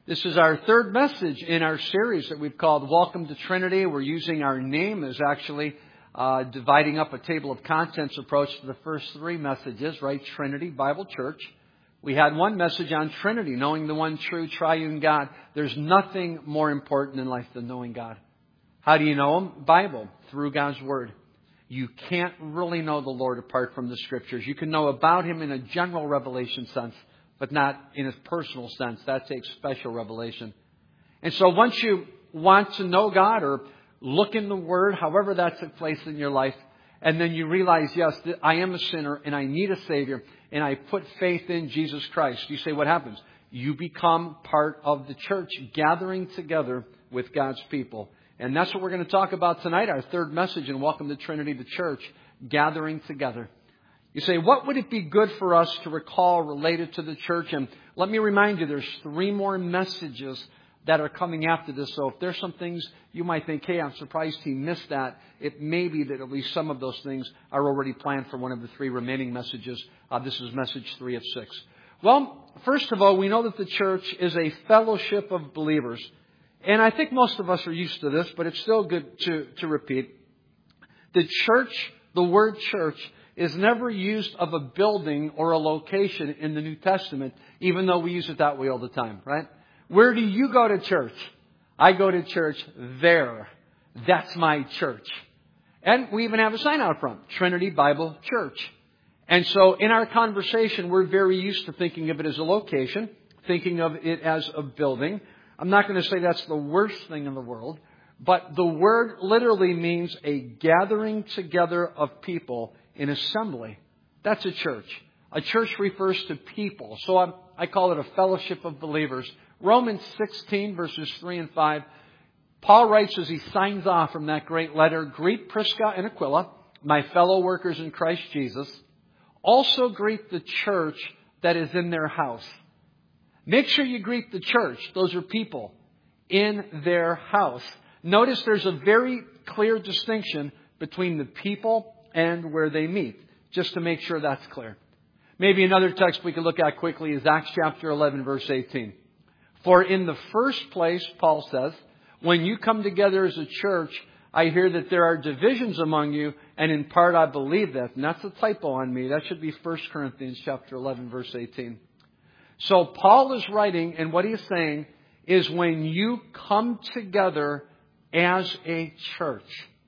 This is our third message in our series that we've called Welcome to Trinity. We're using our name as actually dividing up a table of contents approach to the first three messages, right? Trinity Bible Church. We had one message on Trinity, knowing the one true triune God. There's nothing more important in life than knowing God. How do you know Him? Bible, through God's Word. You can't really know the Lord apart from the Scriptures. You can know about Him in a general revelation sense, but not in a personal sense. That takes special revelation. And so once you want to know God or look in the Word, however that took place in your life, and then you realize, yes, I am a sinner and I need a Savior, and I put faith in Jesus Christ, you say, what happens? You become part of the church, gathering together with God's people. And that's what we're going to talk about tonight, our third message in Welcome to Trinity, the church, gathering together. You say, what would it be good for us to recall related to the church? And let me remind you, there's three more messages that are coming after this. So if there's some things you might think, hey, I'm surprised he missed that, it may be that at least some of those things are already planned for one of the three remaining messages. This is message 3 of 6. Well, first of all, we know that the church is a fellowship of believers. And I think most of us are used to this, but it's still good to repeat. The church, the word church, is never used of a building or a location in the New Testament, even though we use it that way all the time, right? Where do you go to church? I go to church there. That's my church. And we even have a sign out front, Trinity Bible Church. And so in our conversation, we're very used to thinking of it as a location, thinking of it as a building. I'm not going to say that's the worst thing in the world, but the word literally means a gathering together of people in assembly. That's a church. A church refers to people. So I call it a fellowship of believers. Romans 16 verses 3 and 5. Paul writes as he signs off from that great letter, greet Prisca and Aquila, my fellow workers in Christ Jesus. Also greet the church that is in their house. Make sure you greet the church. Those are people in their house. Notice there's a very clear distinction between the people and where they meet, just to make sure that's clear. Maybe another text we could look at quickly is Acts chapter 11, verse 18. For in the first place, Paul says, when you come together as a church, I hear that there are divisions among you, and in part I believe that. And that's a typo on me. That should be 1 Corinthians chapter 11, verse 18. So Paul is writing, and what he's saying is when you come together as a church.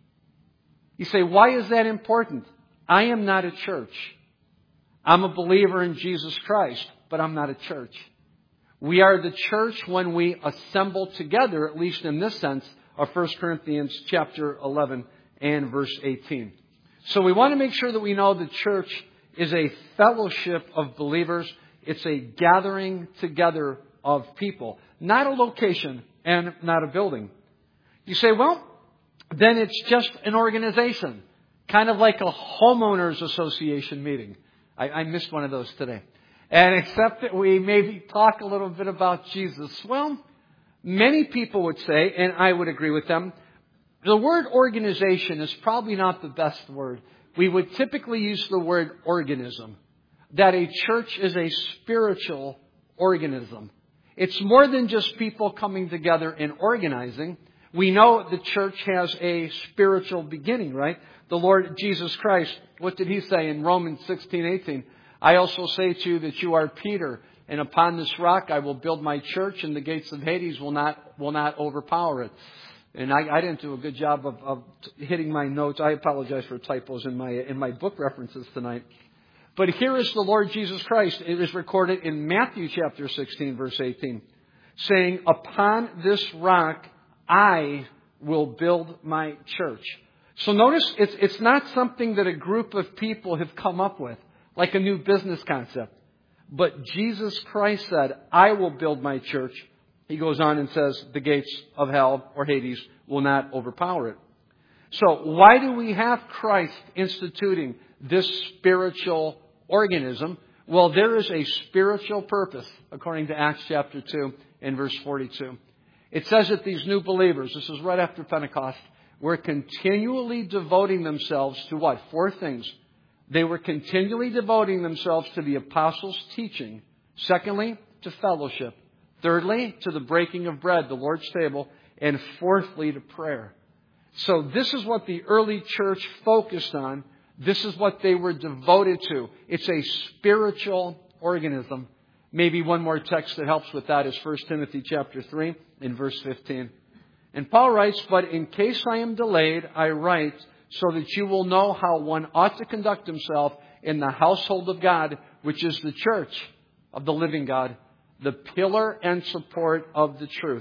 You say, why is that important? I am not a church. I'm a believer in Jesus Christ, but I'm not a church. We are the church when we assemble together, at least in this sense, of 1 Corinthians chapter 11 and verse 18. So we want to make sure that we know the church is a fellowship of believers. It's a gathering together of people, not a location and not a building. You say, well, then it's just an organization, kind of like a homeowners association meeting. I missed one of those today. And except that we maybe talk a little bit about Jesus. Well, many people would say, and I would agree with them, the word organization is probably not the best word. We would typically use the word organism. That a church is a spiritual organism. It's more than just people coming together and organizing. We know the church has a spiritual beginning, right? The Lord Jesus Christ, what did He say in Romans 16:18? I also say to you that you are Peter, and upon this rock I will build my church, and the gates of Hades will not overpower it. And I didn't do a good job of hitting my notes. I apologize for typos in my book references tonight. But here is the Lord Jesus Christ. It is recorded in Matthew chapter 16, verse 18, saying, upon this rock I will build my church. So notice it's not something that a group of people have come up with, like a new business concept. But Jesus Christ said, I will build my church. He goes on and says, the gates of hell or Hades will not overpower it. So why do we have Christ instituting this spiritual organism? Well, there is a spiritual purpose, according to Acts chapter 2 and verse 42. It says that these new believers, this is right after Pentecost, were continually devoting themselves to what? 4 things. They were continually devoting themselves to the apostles' teaching. Secondly, to fellowship. Thirdly, to the breaking of bread, the Lord's table. And fourthly, to prayer. So this is what the early church focused on. This is what they were devoted to. It's a spiritual organism. Maybe one more text that helps with that is 1 Timothy chapter 3 in verse 15. And Paul writes, "But in case I am delayed, I write so that you will know how one ought to conduct himself in the household of God, which is the church of the living God, the pillar and support of the truth."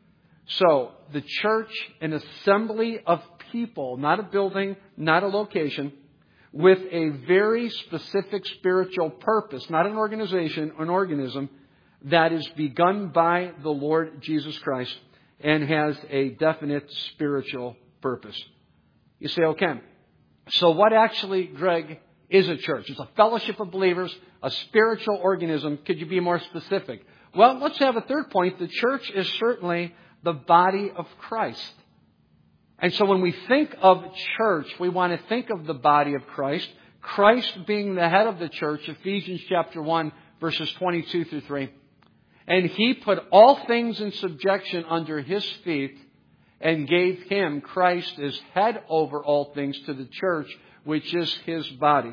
So, the church, an assembly of people, not a building, not a location, with a very specific spiritual purpose, not an organization, an organism that is begun by the Lord Jesus Christ and has a definite spiritual purpose. You say, okay, so what actually, Greg, is a church? It's a fellowship of believers, a spiritual organism. Could you be more specific? Well, let's have a third point. The church is certainly the body of Christ. And so when we think of church, we want to think of the body of Christ. Christ being the head of the church, Ephesians chapter 1, verses 22 through 3. And He put all things in subjection under His feet and gave Him, Christ, as head over all things to the church, which is His body.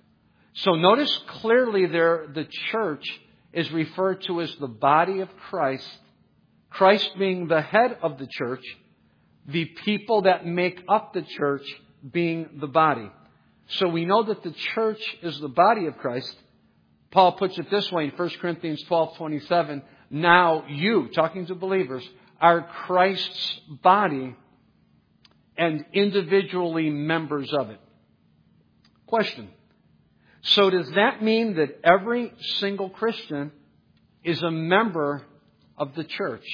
So notice clearly there, the church is referred to as the body of Christ. Christ being the head of the church, the people that make up the church being the body. So we know that the church is the body of Christ. Paul puts it this way in 1 Corinthians 12:27. Now you, talking to believers, are Christ's body and individually members of it. Question. So does that mean that every single Christian is a member of the church?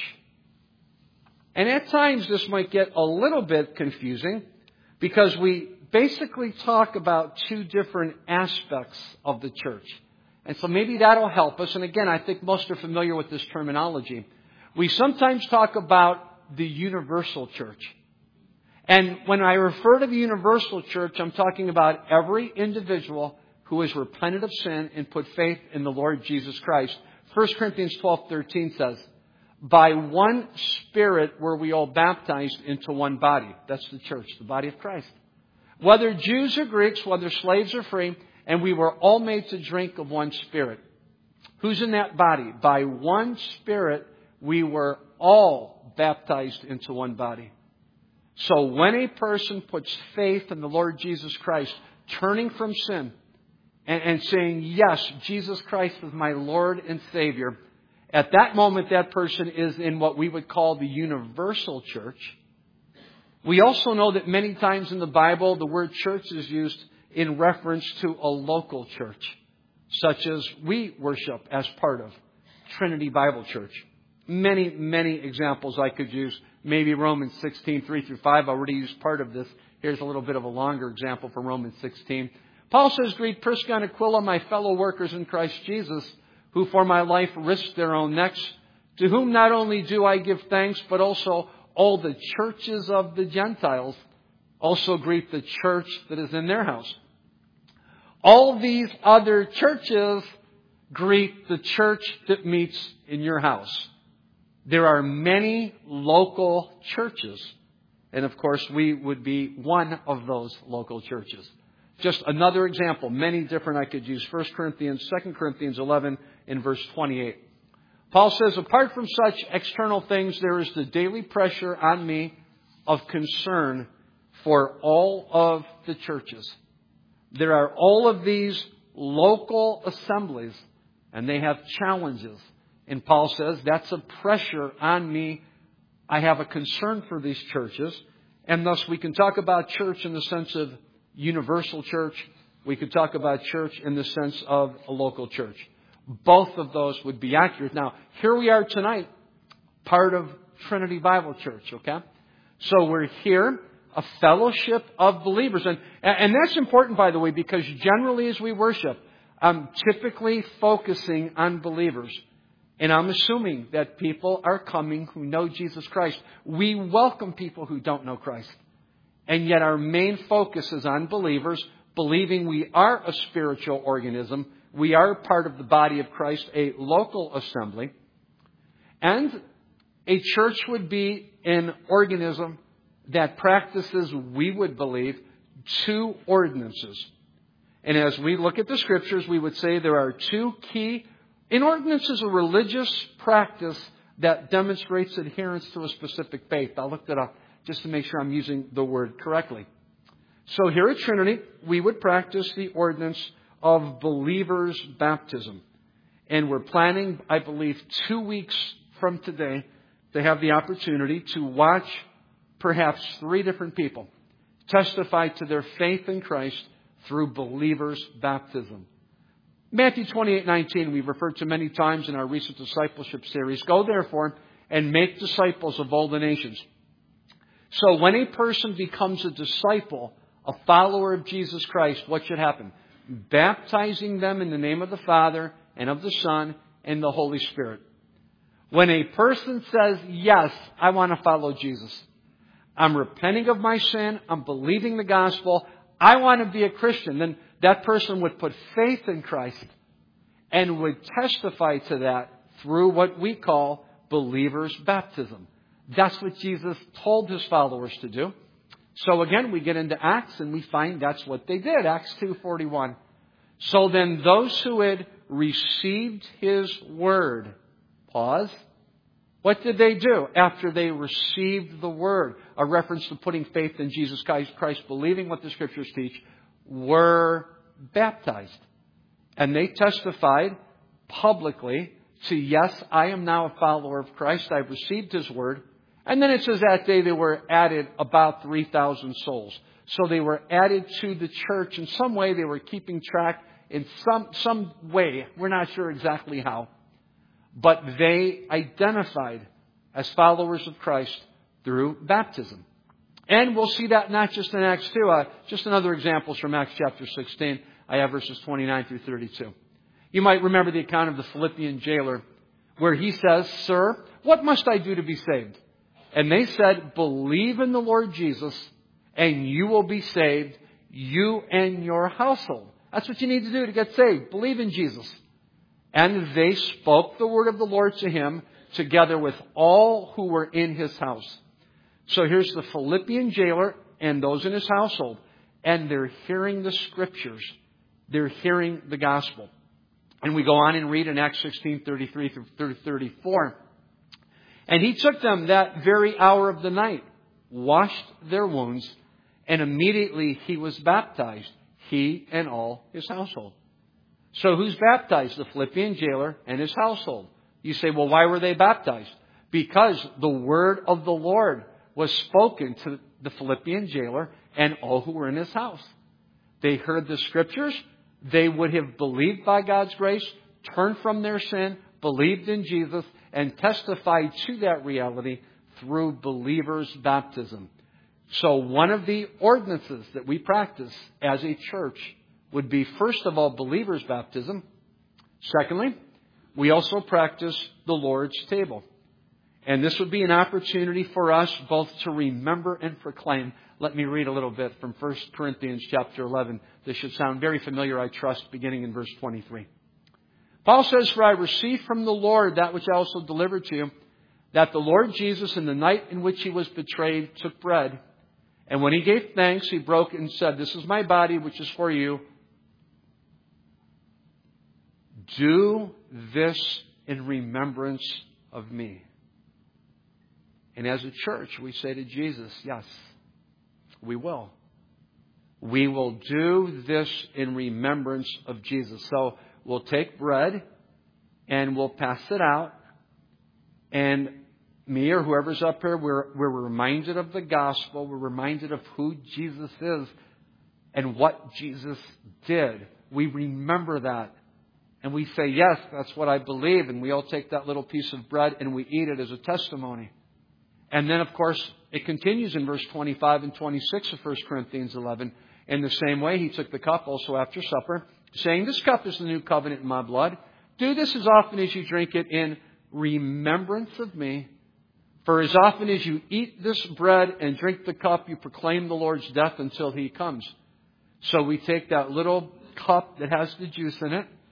And at times this might get a little bit confusing because we basically talk about two different aspects of the church. And so maybe that'll help us. And again, I think most are familiar with this terminology. We sometimes talk about the universal church. And when I refer to the universal church, I'm talking about every individual who has repented of sin and put faith in the Lord Jesus Christ. 1 Corinthians 12:13 says, "By one Spirit were we all baptized into one body." That's the church, the body of Christ. "Whether Jews or Greeks, whether slaves or free, and we were all made to drink of one Spirit." Who's in that body? By one Spirit we were all baptized into one body. So when a person puts faith in the Lord Jesus Christ, turning from sin and saying, yes, Jesus Christ is my Lord and Savior, at that moment that person is in what we would call the universal church. We also know that many times in the Bible the word church is used in reference to a local church, such as we worship as part of Trinity Bible Church. Many, many examples I could use. Maybe Romans 16, 3 through 5. I already used part of this. Here's a little bit of a longer example from Romans 16. Paul says, "Greet Prisca and Aquila, my fellow workers in Christ Jesus, who for my life risked their own necks, to whom not only do I give thanks, but also all the churches of the Gentiles also greet the church that is in their house. All these other churches greet the church that meets in your house." There are many local churches. And of course, we would be one of those local churches. Just another example, many different I could use. 1 Corinthians, 2 Corinthians 11 in verse 28. Paul says, "Apart from such external things, there is the daily pressure on me of concern for all of the churches." There are all of these local assemblies, and they have challenges. And Paul says, that's a pressure on me. I have a concern for these churches. And thus we can talk about church in the sense of universal church. We could talk about church in the sense of a local church. Both of those would be accurate. Now, here we are tonight, part of Trinity Bible Church, okay? So we're here, a fellowship of believers. And that's important, by the way, because generally as we worship, I'm typically focusing on believers. And I'm assuming that people are coming who know Jesus Christ. We welcome people who don't know Christ. And yet our main focus is on believers, believing we are a spiritual organism. We are part of the body of Christ, a local assembly. And a church would be an organism that practices, we would believe, two ordinances. And as we look at the Scriptures, we would say there are two key. An ordinance is a religious practice that demonstrates adherence to a specific faith. I'll look that up just to make sure I'm using the word correctly. So here at Trinity, we would practice the ordinance of believers' baptism. And we're planning, I believe, 2 weeks from today to have the opportunity to watch perhaps 3 different people testify to their faith in Christ through believers' baptism. Matthew 28:19 we've referred to many times in our recent discipleship series. Go therefore and make disciples of all the nations. So when a person becomes a disciple, a follower of Jesus Christ, what should happen? Baptizing them in the name of the Father and of the Son and the Holy Spirit. When a person says, yes, I want to follow Jesus. I'm repenting of my sin. I'm believing the gospel. I want to be a Christian. Then that person would put faith in Christ and would testify to that through what we call believers' baptism. That's what Jesus told His followers to do. So again, we get into Acts and we find that's what they did. Acts 2:41. So then those who had received His word, pause. What did they do after they received the word? A reference to putting faith in Jesus Christ, believing what the Scriptures teach, were baptized. And they testified publicly to, yes, I am now a follower of Christ. I've received His word. And then it says that day they were added about 3,000 souls. So they were added to the church. In some way they were keeping track in some way. We're not sure exactly how. But they identified as followers of Christ through baptism. And we'll see that not just in Acts 2. Just another example from Acts chapter 16. I have verses 29 through 32. You might remember the account of the Philippian jailer where he says, Sir, what must I do to be saved? And they said, believe in the Lord Jesus and you will be saved, you and your household. That's what you need to do to get saved. Believe in Jesus. And they spoke the word of the Lord to him together with all who were in his house. So here's the Philippian jailer and those in his household. And they're hearing the Scriptures. They're hearing the gospel. And we go on and read in Acts 16:33 through 34. And he took them that very hour of the night, washed their wounds, and immediately he was baptized, he and all his household. So who's baptized? The Philippian jailer and his household. You say, well, why were they baptized? Because the word of the Lord was spoken to the Philippian jailer and all who were in his house. They heard the Scriptures. They would have believed by God's grace, turned from their sin, believed in Jesus, and testified to that reality through believers' baptism. So one of the ordinances that we practice as a church would be, first of all, believers' baptism. Secondly, we also practice the Lord's table. And this would be an opportunity for us both to remember and proclaim. Let me read a little bit from 1 Corinthians chapter 11. This should sound very familiar, I trust, beginning in verse 23. Paul says, For I received from the Lord that which I also delivered to you, that the Lord Jesus, in the night in which He was betrayed, took bread. And when He gave thanks, He broke it and said, This is my body, which is for you. Do this in remembrance of me. And as a church, we say to Jesus, yes, we will. We will do this in remembrance of Jesus. So we'll take bread and we'll pass it out. And me or whoever's up here, we're reminded of the gospel. We're reminded of who Jesus is and what Jesus did. We remember that. And we say, yes, that's what I believe. And we all take that little piece of bread and we eat it as a testimony. And then, of course, it continues in verse 25 and 26 of 1 Corinthians 11. In the same way, He took the cup also after supper, saying, This cup is the new covenant in my blood. Do this as often as you drink it in remembrance of me. For as often as you eat this bread and drink the cup, you proclaim the Lord's death until He comes. So we take that little cup that has the juice in it,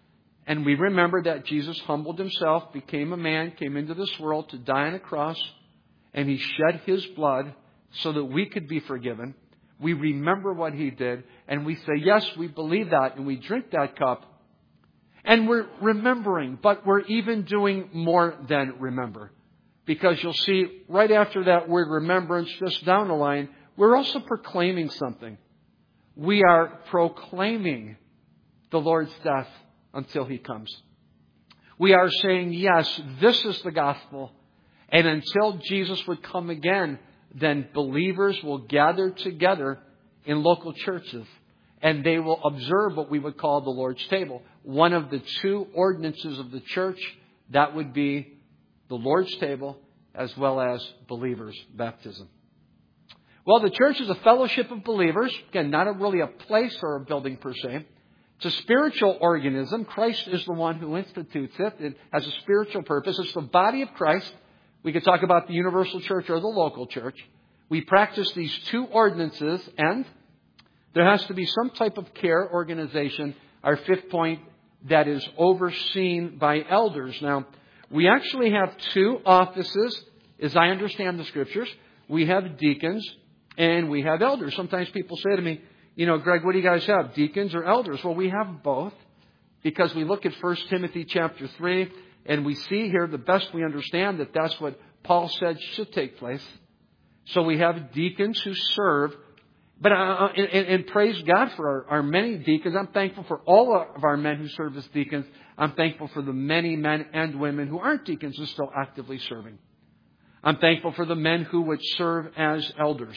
And we remember that Jesus humbled himself, became a man, came into this world to die on a cross, and he shed his blood so that we could be forgiven. We remember what he did, and we say, yes, we believe that, and we drink that cup. And we're remembering, but we're even doing more than remember. Because you'll see right after that word remembrance, just down the line, we're also proclaiming something. We are proclaiming the Lord's death until he comes. We are saying, yes, this is the gospel. And until Jesus would come again, then believers will gather together in local churches. And they will observe what we would call the Lord's table. One of the two ordinances of the church, that would be the Lord's table as well as believers' baptism. Well, the church is a fellowship of believers. Again, not really a place or a building per se. It's a spiritual organism. Christ is the one who institutes it. It has a spiritual purpose. It's the body of Christ. We could talk about the universal church or the local church. We practice these two ordinances, and there has to be some type of care organization, our fifth point, that is overseen by elders. Now, we actually have two offices, as I understand the Scriptures. We have deacons and we have elders. Sometimes people say to me, Greg, what do you guys have, deacons or elders? Well, we have both, because we look at 1 Timothy chapter 3, and we see here, the best we understand, that that's what Paul said should take place. So we have deacons who serve. But and praise God for our many deacons. I'm thankful for all of our men who serve as deacons. I'm thankful for the many men and women who aren't deacons who are still actively serving. I'm thankful for the men who would serve as elders.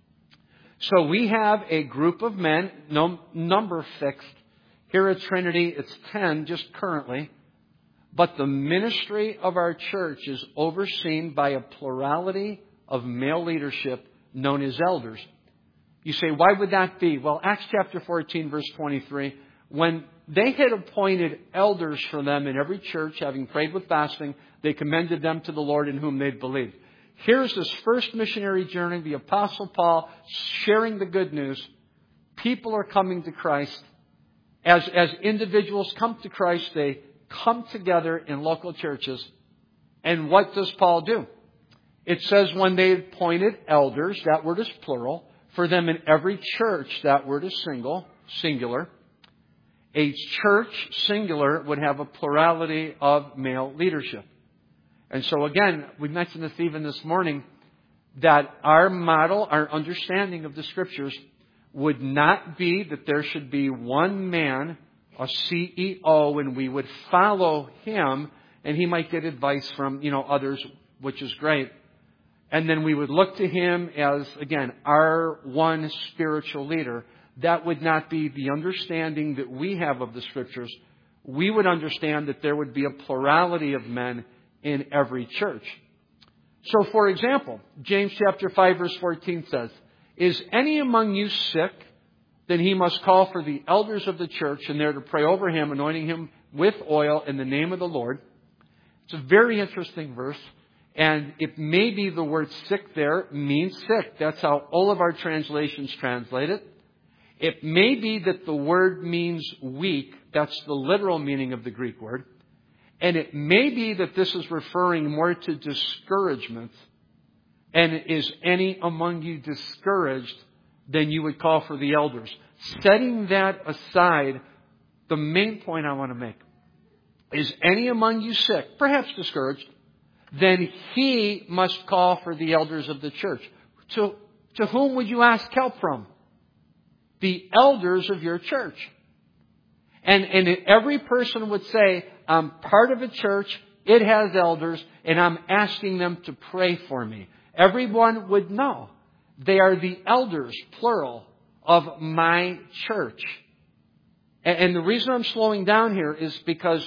So we have a group of men, no number fixed. Here at Trinity, it's 10 just currently. But the ministry of our church is overseen by a plurality of male leadership known as elders. You say, why would that be? Well, Acts chapter 14, verse 23, when they had appointed elders for them in every church, having prayed with fasting, they commended them to the Lord in whom they'd believed. Here's this first missionary journey, the Apostle Paul sharing the good news. People are coming to Christ. As individuals come to Christ, they come together in local churches. And what does Paul do? It says when they appointed elders, that word is plural, for them in every church, that word is singular. A church, singular, would have a plurality of male leadership. And so again, we mentioned this even this morning, that our model, our understanding of the Scriptures would not be that there should be one man, a CEO, and we would follow him, and he might get advice from, others, which is great. And then we would look to him as, again, our one spiritual leader. That would not be the understanding that we have of the Scriptures. We would understand that there would be a plurality of men in every church. So, for example, James chapter 5, verse 14 says, is any among you sick? Then he must call for the elders of the church, and they're to pray over him, anointing him with oil in the name of the Lord. It's a very interesting verse. And it may be the word sick there means sick. That's how all of our translations translate it. It may be that the word means weak. That's the literal meaning of the Greek word. And it may be that this is referring more to discouragement. And is any among you discouraged? Then you would call for the elders. Setting that aside, the main point I want to make is any among you sick, perhaps discouraged, then he must call for the elders of the church. To whom would you ask help from? The elders of your church. And every person would say, I'm part of a church, it has elders, and I'm asking them to pray for me. Everyone would know. They are the elders, plural, of my church. And the reason I'm slowing down here is because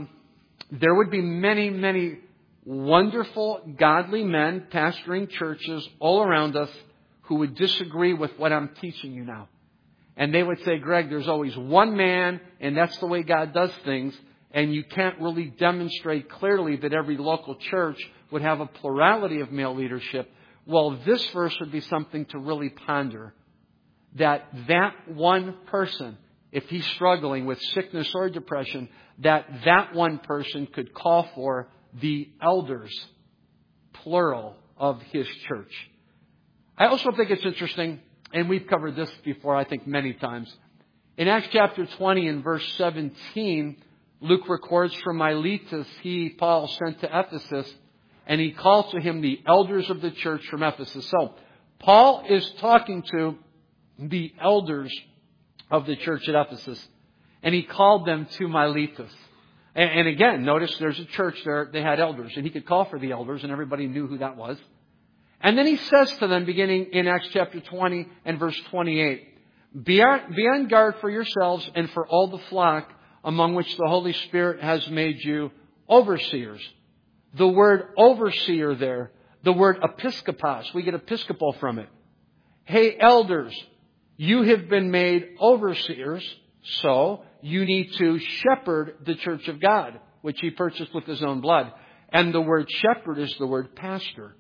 there would be many, many wonderful, godly men pastoring churches all around us who would disagree with what I'm teaching you now. And they would say, Greg, there's always one man, and that's the way God does things, and you can't really demonstrate clearly that every local church would have a plurality of male leadership. Well, this verse would be something to really ponder. That one person if he's struggling with sickness or depression, that one person could call for the elders, plural, of his church. I also think it's interesting, and we've covered this before, I think, many times. In Acts chapter 20 and verse 17, Luke records from Miletus, Paul, sent to Ephesus, and he called to him the elders of the church from Ephesus. So, Paul is talking to the elders of the church at Ephesus, and he called them to Miletus. And again, notice there's a church there, they had elders, and he could call for the elders, and everybody knew who that was. And then he says to them, beginning in Acts chapter 20 and verse 28, Be on guard for yourselves and for all the flock among which the Holy Spirit has made you overseers. The word overseer there, the word episkopos, we get episcopal from it. Hey, elders, you have been made overseers, so you need to shepherd the church of God, which he purchased with his own blood. And the word shepherd is the word pastor.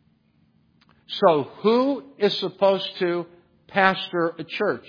So who is supposed to pastor a church?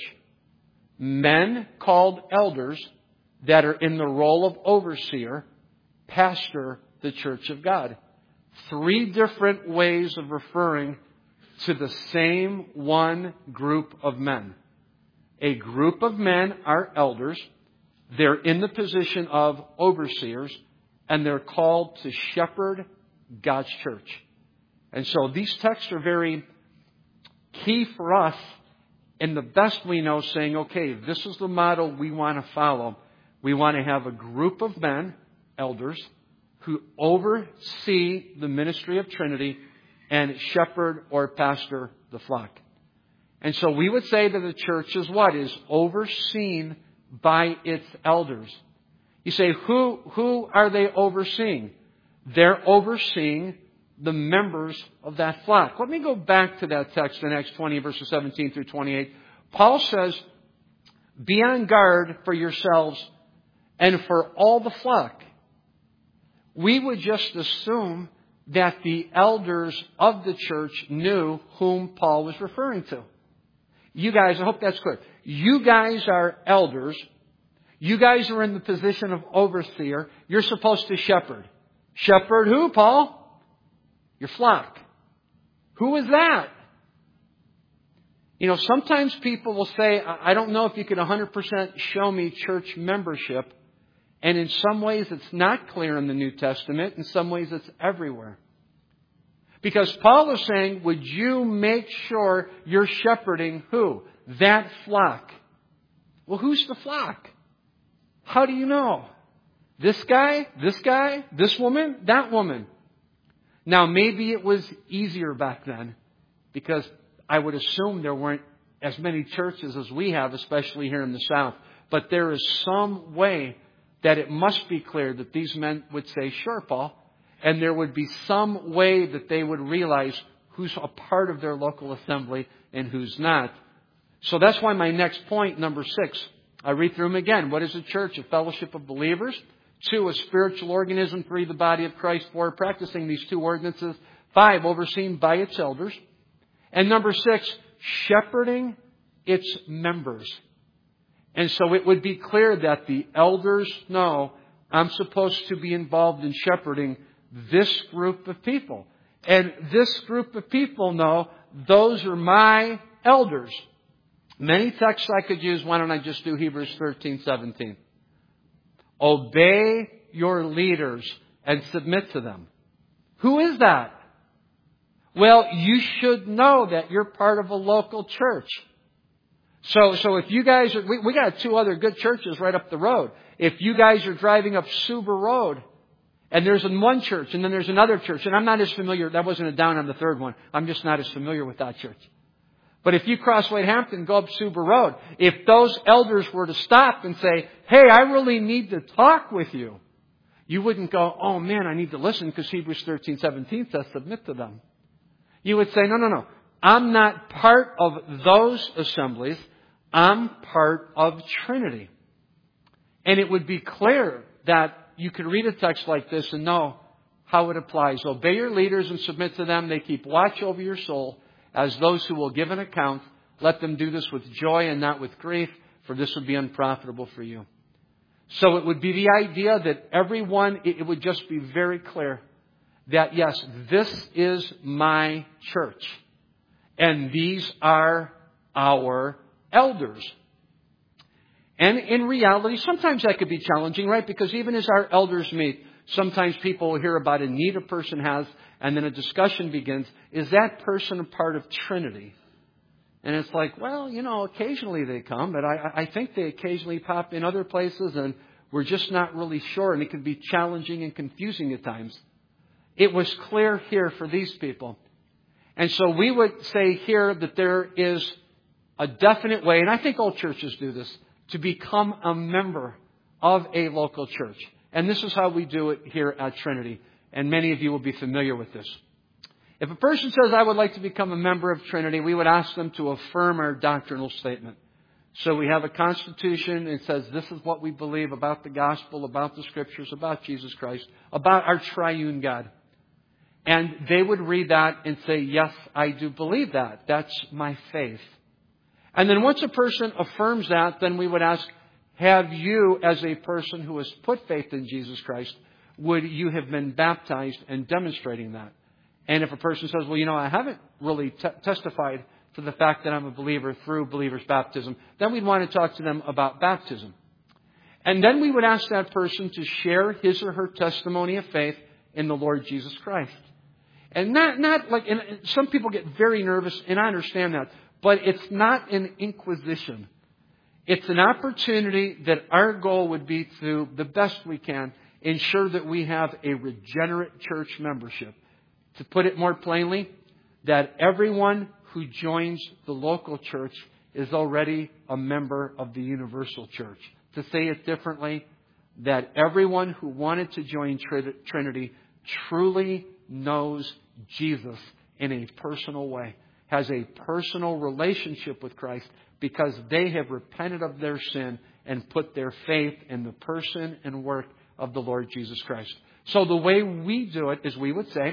Men called elders that are in the role of overseer pastor the church of God. 3 different ways of referring to the same one group of men. A group of men are elders. They're in the position of overseers, and they're called to shepherd God's church. And so these texts are very key for us in the best we know, saying, okay, this is the model we want to follow. We want to have a group of men, elders, who oversee the ministry of Trinity and shepherd or pastor the flock. And so we would say that the church is what? Is overseen by its elders. You say, who are they overseeing? They're overseeing the members of that flock. Let me go back to that text in Acts 20, verses 17 through 28. Paul says, Be on guard for yourselves and for all the flock. We would just assume that the elders of the church knew whom Paul was referring to. You guys, I hope that's clear. You guys are elders. You guys are in the position of overseer. You're supposed to shepherd. Shepherd who, Paul? Your flock. Who is that? You know, sometimes people will say, I don't know if you can 100% show me church membership. And in some ways it's not clear in the New Testament. In some ways it's everywhere. Because Paul is saying, would you make sure you're shepherding who? That flock. Well, who's the flock? How do you know? This guy, this woman, that woman. Now, maybe it was easier back then because I would assume there weren't as many churches as we have, especially here in the South. But there is some way that it must be clear that these men would say, sure, Paul. And there would be some way that they would realize who's a part of their local assembly and who's not. So that's why my next point, number 6, I read through them again. What is a church? A fellowship of believers. 2, a spiritual organism. 3, the body of Christ. 4, practicing these 2 ordinances. 5, overseen by its elders. And number 6, shepherding its members. And so it would be clear that the elders know I'm supposed to be involved in shepherding this group of people. And this group of people know those are my elders. Many texts I could use. Why don't I just do Hebrews 13:17? Obey your leaders and submit to them. Who is that? Well, you should know that you're part of a local church. So if you guys are, we got 2 other good churches right up the road. If you guys are driving up Suba Road, and there's one church, and then there's another church, and I'm not as familiar, that wasn't a down on the third one. I'm just not as familiar with that church. But if you cross Wade Hampton, go up Suba Road, if those elders were to stop and say, hey, I really need to talk with you, you wouldn't go, oh man, I need to listen because Hebrews 13:17 says submit to them. You would say, no. I'm not part of those assemblies. I'm part of Trinity. And it would be clear that you could read a text like this and know how it applies. Obey your leaders and submit to them. They keep watch over your soul as those who will give an account. Let them do this with joy and not with grief, for this would be unprofitable for you. So it would be the idea that everyone, it would just be very clear that, yes, this is my church. And these are our elders. And in reality, sometimes that could be challenging, right? Because even as our elders meet, sometimes people will hear about a need a person has, and then a discussion begins. Is that person a part of Trinity? And it's like, well, occasionally they come, but I think they occasionally pop in other places, and we're just not really sure, and it can be challenging and confusing at times. It was clear here for these people. And so we would say here that there is a definite way, and I think all churches do this, to become a member of a local church. And this is how we do it here at Trinity. And many of you will be familiar with this. If a person says, I would like to become a member of Trinity, we would ask them to affirm our doctrinal statement. So we have a constitution. It says this is what we believe about the gospel, about the scriptures, about Jesus Christ, about our triune God. And they would read that and say, yes, I do believe that. That's my faith. And then once a person affirms that, then we would ask, have you, as a person who has put faith in Jesus Christ, would you have been baptized and demonstrating that? And if a person says, well, I haven't really testified to the fact that I'm a believer through believer's baptism, then we'd want to talk to them about baptism. And then we would ask that person to share his or her testimony of faith in the Lord Jesus Christ. And not like, and some people get very nervous, and I understand that, but it's not an inquisition. It's an opportunity that our goal would be to, the best we can, ensure that we have a regenerate church membership. To put it more plainly, that everyone who joins the local church is already a member of the universal church. To say it differently, that everyone who wanted to join Trinity truly knows Jesus in a personal way, has a personal relationship with Christ because they have repented of their sin and put their faith in the person and work of the Lord Jesus Christ. So the way we do it is we would say,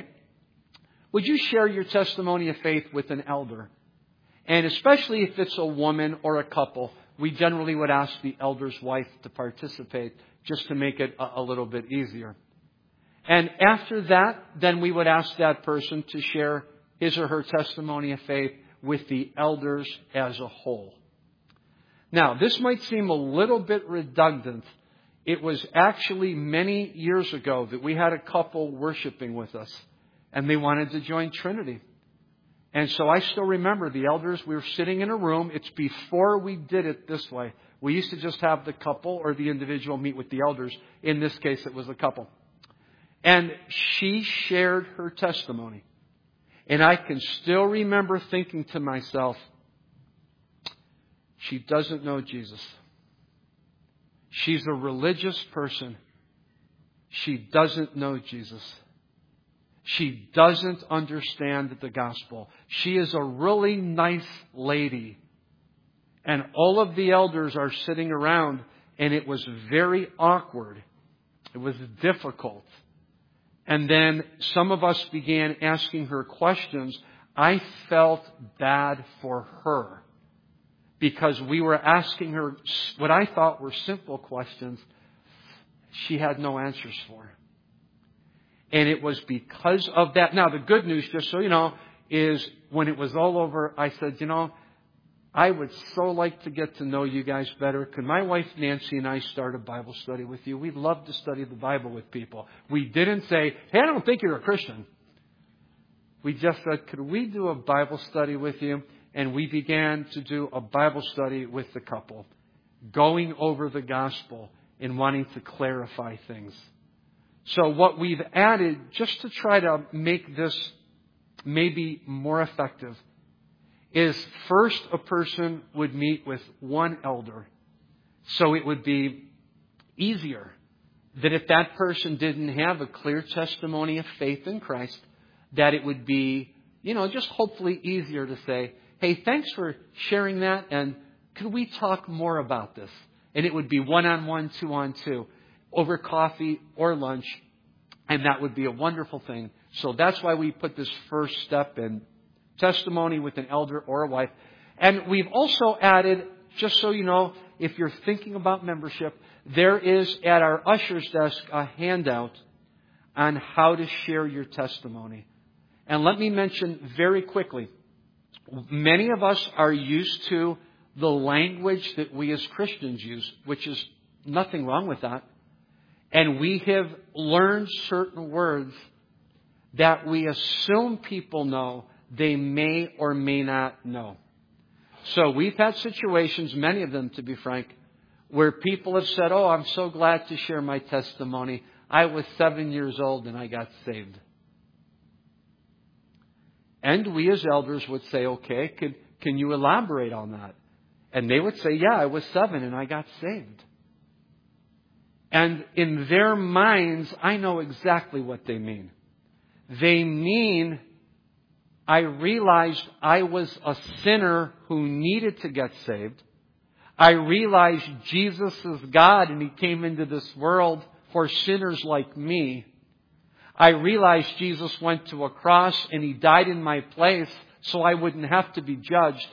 would you share your testimony of faith with an elder? And especially if it's a woman or a couple, we generally would ask the elder's wife to participate just to make it a little bit easier. And after that, then we would ask that person to share his or her testimony of faith with the elders as a whole. Now, this might seem a little bit redundant. It was actually many years ago that we had a couple worshiping with us, and they wanted to join Trinity. And so I still remember the elders, we were sitting in a room. It's before we did it this way. We used to just have the couple or the individual meet with the elders. In this case, it was a couple. And she shared her testimony. And I can still remember thinking to myself, she doesn't know Jesus. She's a religious person. She doesn't know Jesus. She doesn't understand the gospel. She is a really nice lady. And all of the elders are sitting around, and it was very awkward. It was difficult. And then some of us began asking her questions. I felt bad for her because we were asking her what I thought were simple questions she had no answers for. And it was because of that. Now, the good news, just so you know, is when it was all over, I said, I would so like to get to know you guys better. Could my wife Nancy and I start a Bible study with you? We'd love to study the Bible with people. We didn't say, hey, I don't think you're a Christian. We just said, could we do a Bible study with you? And we began to do a Bible study with the couple, going over the gospel and wanting to clarify things. So what we've added, just to try to make this maybe more effective, is first a person would meet with one elder. So it would be easier that if that person didn't have a clear testimony of faith in Christ, that it would be, just hopefully easier to say, hey, thanks for sharing that, and could we talk more about this? And it would be one-on-one, two-on-two, over coffee or lunch, and that would be a wonderful thing. So that's why we put this first step in testimony with an elder or a wife. And we've also added just so you know, if you're thinking about membership, there is at our usher's desk a handout on how to share your testimony. And let me mention very quickly, many of us are used to the language that we as Christians use, which is nothing wrong with that. And we have learned certain words that we assume people know they may or may not know. So we've had situations, many of them to be frank, where people have said, "Oh, I'm so glad to share my testimony. I was 7 years old and I got saved." And we as elders would say, "Okay, can you elaborate on that?" And they would say, "Yeah, I was 7 and I got saved." And in their minds, I know exactly what they mean. They mean, I realized I was a sinner who needed to get saved. I realized Jesus is God and He came into this world for sinners like me. I realized Jesus went to a cross and He died in my place so I wouldn't have to be judged.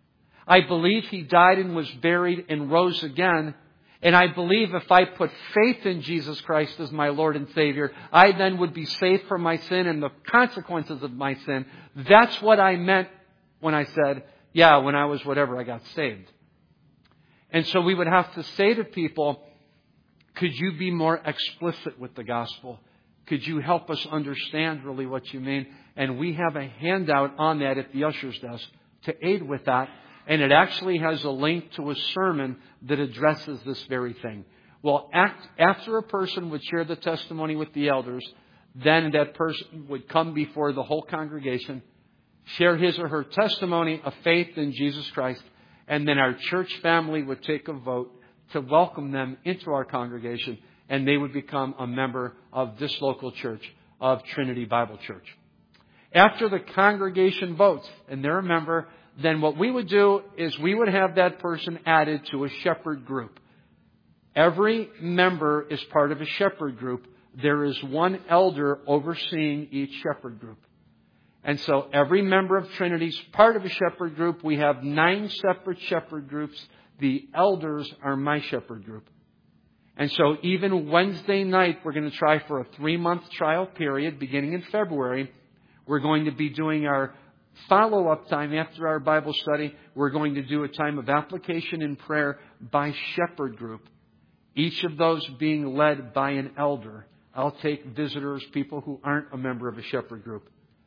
I believe He died and was buried and rose again. And I believe if I put faith in Jesus Christ as my Lord and Savior, I then would be saved from my sin and the consequences of my sin. That's what I meant when I said, yeah, when I was whatever, I got saved. And so we would have to say to people, could you be more explicit with the gospel? Could you help us understand really what you mean? And we have a handout on that at the usher's desk to aid with that. And it actually has a link to a sermon that addresses this very thing. Well, after a person would share the testimony with the elders, then that person would come before the whole congregation, share his or her testimony of faith in Jesus Christ, and then our church family would take a vote to welcome them into our congregation, and they would become a member of this local church, of Trinity Bible Church. After the congregation votes, and they're a member, then what we would do is we would have that person added to a shepherd group. Every member is part of a shepherd group. There is one elder overseeing each shepherd group. And so every member of Trinity is part of a shepherd group. We have 9 separate shepherd groups. The elders are my shepherd group. And so even Wednesday night, we're going to try for a 3-month trial period beginning in February. We're going to be doing our follow-up time after our Bible study. We're going to do a time of application and prayer by shepherd group. Each of those being led by an elder. I'll take visitors, people who aren't a member of a shepherd group.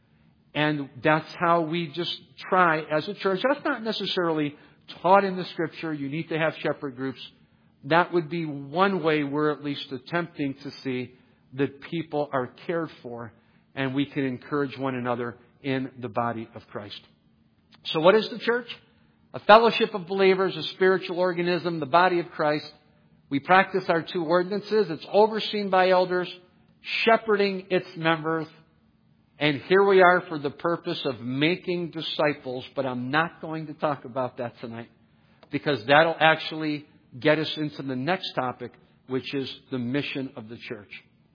And that's how we just try as a church. That's not necessarily taught in the Scripture. You need to have shepherd groups. That would be one way we're at least attempting to see that people are cared for and we can encourage one another in the body of Christ. So what is the church? A fellowship of believers, a spiritual organism, the body of Christ. We practice our 2 ordinances. It's overseen by elders, shepherding its members. And here we are for the purpose of making disciples, but I'm not going to talk about that tonight because that'll actually get us into the next topic, which is the mission of the church.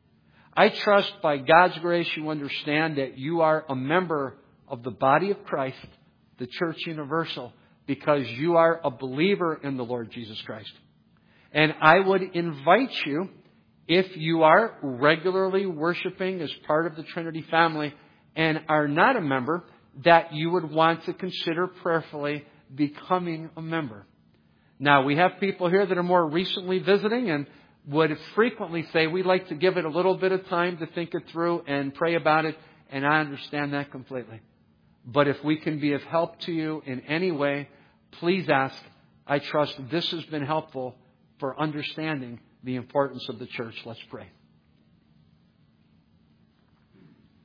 I trust by God's grace you understand that you are a member of the body of Christ, the Church Universal, because you are a believer in the Lord Jesus Christ. And I would invite you, if you are regularly worshiping as part of the Trinity family and are not a member, that you would want to consider prayerfully becoming a member. Now, we have people here that are more recently visiting and would frequently say, we'd like to give it a little bit of time to think it through and pray about it. And I understand that completely. But if we can be of help to you in any way, please ask. I trust this has been helpful for understanding the importance of the church. Let's pray.